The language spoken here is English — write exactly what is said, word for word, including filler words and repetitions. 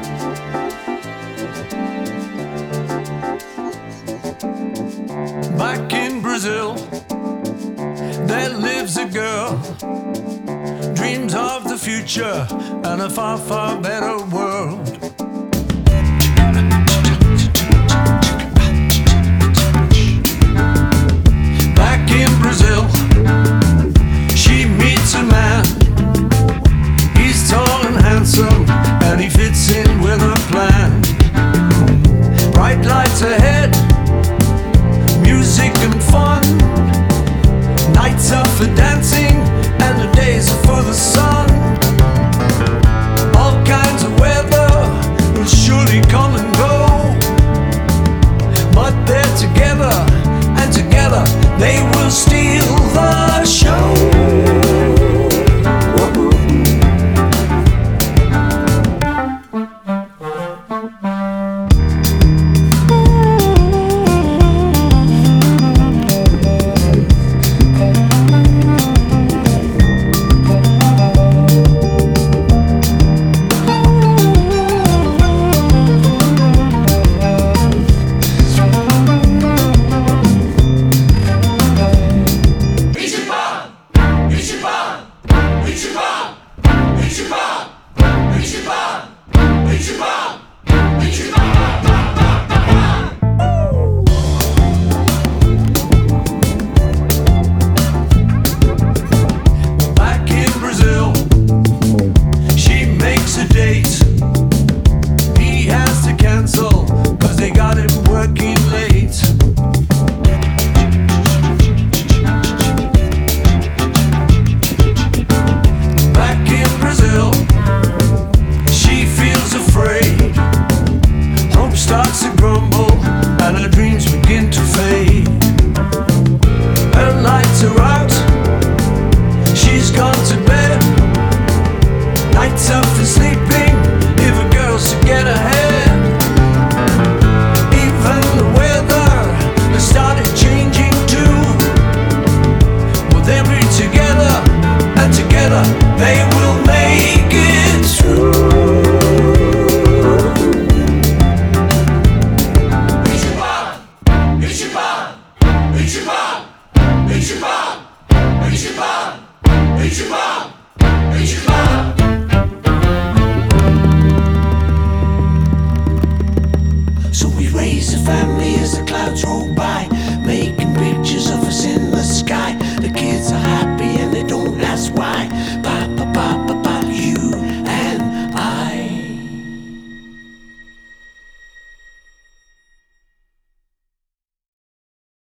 Back in Brazil, there lives a girl, dreams of the future and a far, far better world. Back in Brazil, she meets a man. He's tall and handsome, and he fits in with her plan. Bright lights ahead, music and fun. Nights are for dancing, and the days are for the sun. All kinds of weather will surely come and go, but they're together, and together they will steal the show. Back in Brazil, she makes a date. He has to cancel, cause they got him working late. Back in Brazil, she feels afraid. Hope starts to grumble, and her dreams begin to fade. Her lights are out, she's gone to bed. Nights up for sleeping, if a girl's to get ahead. Even the weather has started changing too. Well, they'll be together, and together they will make it through. So we raise a family as the clouds roll by, making pictures of us in the sky.